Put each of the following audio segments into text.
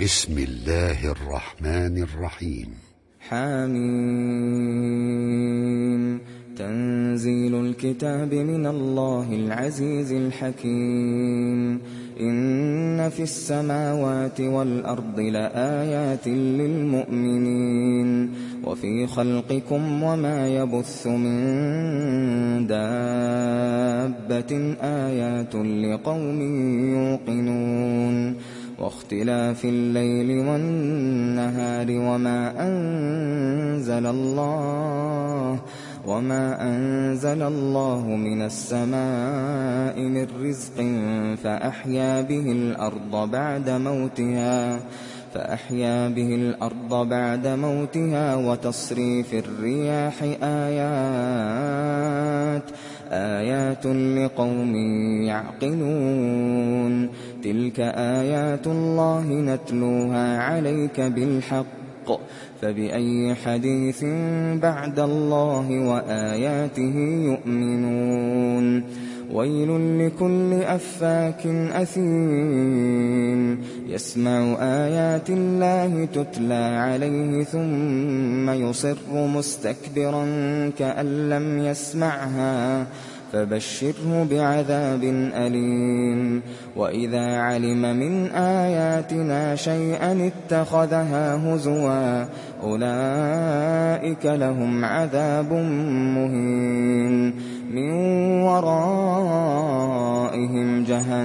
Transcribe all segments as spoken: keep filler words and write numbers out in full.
بسم الله الرحمن الرحيم. حميم. تنزيل الكتاب من الله العزيز الحكيم. إن في السماوات والأرض لآيات للمؤمنين وفي خلقكم وما يبث من دابة آيات لقوم يوقنون واختلاف الليل والنهار وما أنزل الله وما أنزل الله من السماء من رزق فأحيا به الأرض بعد موتها فأحيا به الأرض بعد موتها وتصريف الرياح آيات آيات لقوم يعقلون. تلك آيات الله نتلوها عليك بالحق فبأي حديث بعد الله وآياته يؤمنون. ويل لكل أفاك أثيم يسمع آيات الله تتلى عليه ثم يصر مستكبرا كأن لم يسمعها فبشره بعذاب أليم. وإذا علم من آياتنا شيئا اتخذها هزوا أولئك لهم عذاب مهين من ورائهم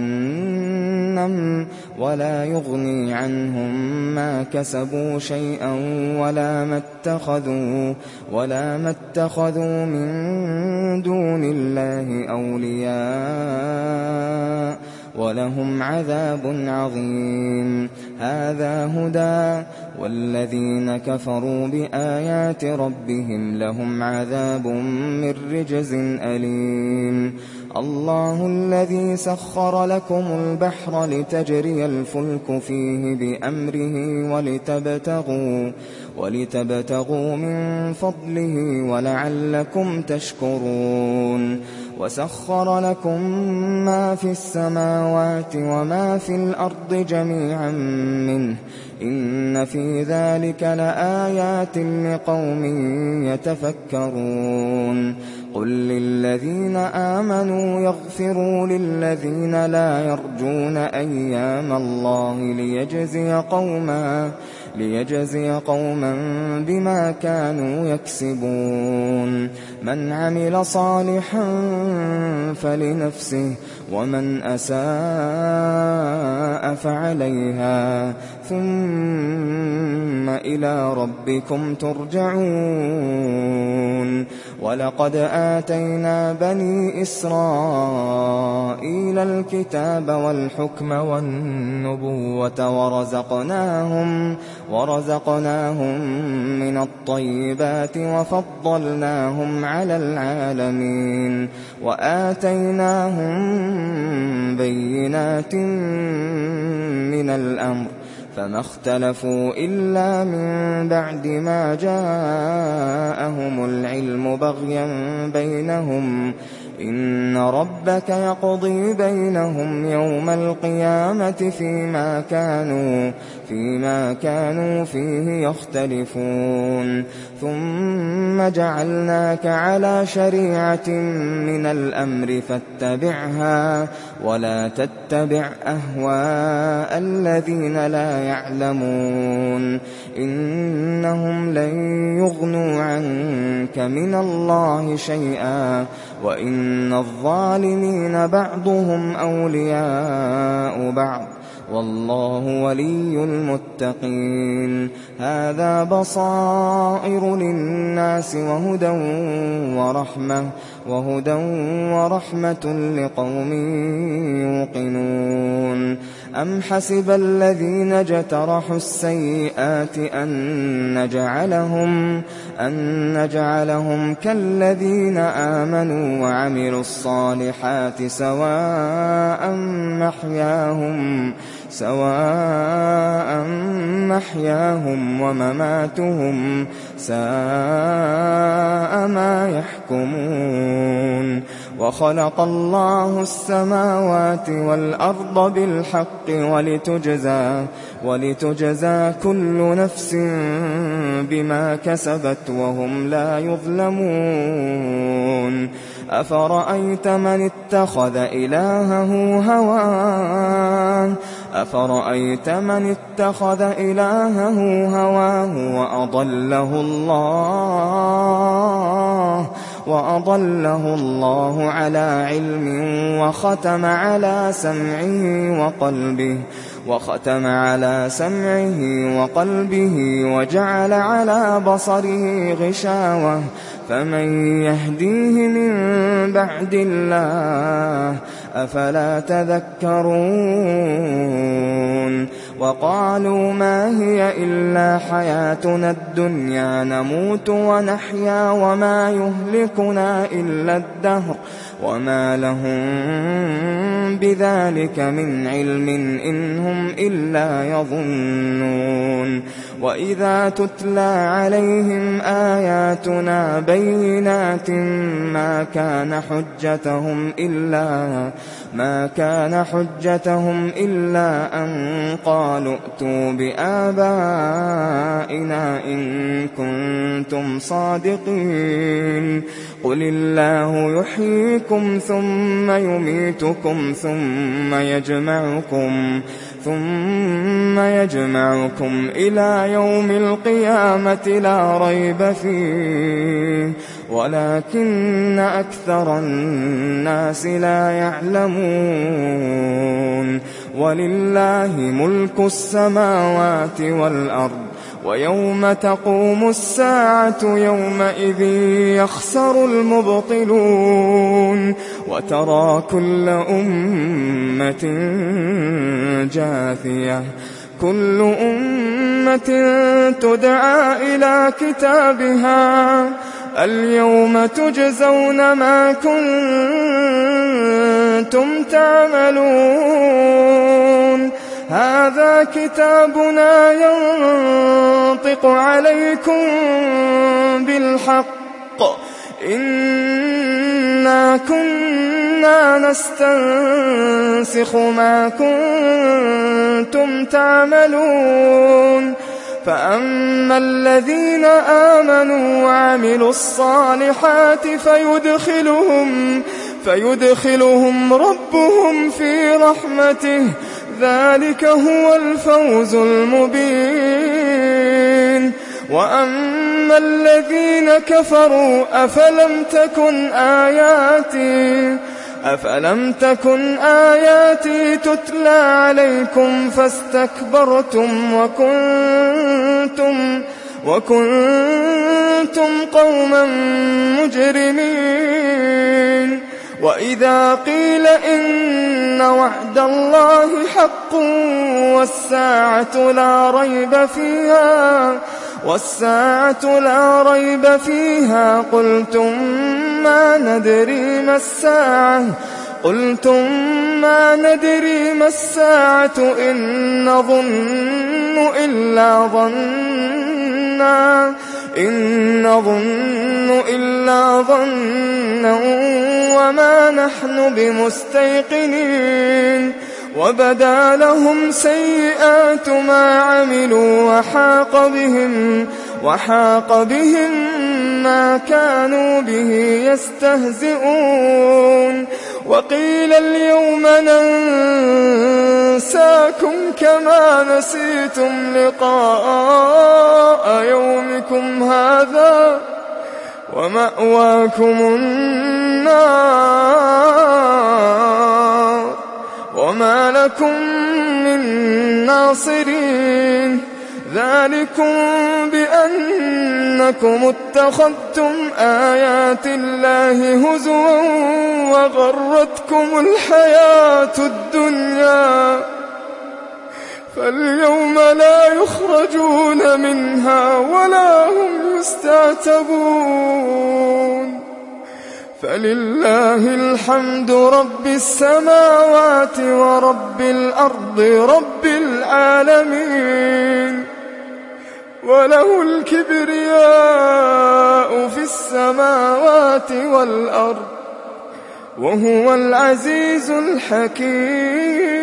جهنم ولا يغني عنهم ما كسبوا شيئا ولا ما اتخذوا ولا ما اتخذوا من دون الله أولياء ولهم عذاب عظيم. هذا هدى والذين كفروا بآيات ربهم لهم عذاب من رجز أليم. الله الذي سخر لكم البحر لتجري الفلك فيه بأمره ولتبتغوا ولتبتغوا من فضله ولعلكم تشكرون. وسخر لكم ما في السماوات وما في الأرض جميعا منه إن في ذلك لآيات لقوم يتفكرون. قل للذين آمنوا يغفروا للذين لا يرجون أيام الله ليجزي قوما ليجزي قوما بما كانوا يكسبون. من عمل صالحا فلنفسه ومن أساء فعليها ثم إلى ربكم ترجعون. ولقد آتينا بني إسرائيل الكتاب والحكم والنبوة ورزقناهم ورزقناهم من الطيبات وفضلناهم على العالمين وآتيناهم بينات من الأمر فما اختلفوا إلا من بعد ما جاءهم العلم بغيا بينهم إن ربك يقضي بينهم يوم القيامة فيما كانوا فيما كانوا فيه يختلفون. ثم جعلناك على شريعة من الأمر فاتبعها ولا تتبع أهواء الذين لا يعلمون إنهم لن يغنوا عنك من الله شيئا وإن الظالمين بعضهم أولياء بعض والله ولي المتقين. هذا بصائر للناس وهدى ورحمة وهدى ورحمة لقوم يوقنون. أم حسب الذين اجترحوا السيئات أن نجعلهم أن نجعلهم كالذين آمنوا وعملوا الصالحات سواء محياهم سواء محياهم ومماتهم ساء ما يحكمون. وخلق الله السماوات والأرض بالحق ولتجزى, ولتجزى كل نفس بما كسبت وهم لا يظلمون. أفرأيت من اتخذ إلهه هواه أفرأيت من اتخذ إلهه هواه وأضله الله وأضله الله على علم وختم على سمعه وقلبه وختم على سمعه وقلبه وجعل على بصره غشاوة فمن يهديه من بعد الله أفلا تذكرون. وقالوا ما هي إلا حياتنا الدنيا نموت ونحيا وما يهلكنا إلا الدهر وما لهم بذلك من علم إن هم إلا يظنون. وإذا تتلى عليهم آياتنا بينات ما كان حجتهم إلا ما كان حجتهم إلا أن قالوا ائتوا بآبائنا إن كنتم صادقين. قل الله يحييكم ثم يميتكم ثم يجمعكم ثم يجمعكم إلى يوم القيامة لا ريب فيه ولكن أكثر الناس لا يعلمون. ولله ملك السماوات والأرض ويوم تقوم الساعة يومئذ يخسر المبطلون. وترى كل أمة جاثية كل أمة تدعى إلى كتابها اليوم تجزون ما كنتم تعملون. هذا كتابنا ينطق عليكم بالحق إنا كنا نستنسخ ما كنتم تعملون. فأما الذين آمنوا وعملوا الصالحات فيدخلهم, فيدخلهم ربهم في رحمته ذلك هو الفوز المبين. وأما الذين كفروا أفلم تكن آياتي أفلم تكن آياتي تتلى عليكم فاستكبرتم وكنتم وكنتم قوما مجرمين. وإذا قيل إن وعد الله حق والساعة لا ريب فيها والساعة لا ريب فيها قلتم ما ندري ما الساعة قلتم ما ندري ما الساعة إن نظن إلا ظنا إن نظن إلا ظنا وما نحن بمستيقنين. وبدا لهم سيئات ما عملوا وحاق بهم وحاق بهم ما كانوا به يستهزئون. وقيل اليوم ننساكم كما نسيتم لقاء يومكم هذا ومأواكم النار وما لكم من ناصرين. ذلكم بأنكم اتخذتم آيات الله هزوا وغرتكم الحياة الدنيا فاليوم لا يخرجون منها ولا هم يستعتبون. فلله الحمد رب السماوات ورب الأرض رب العالمين وله الكبرياء في السماوات والأرض وهو العزيز الحكيم.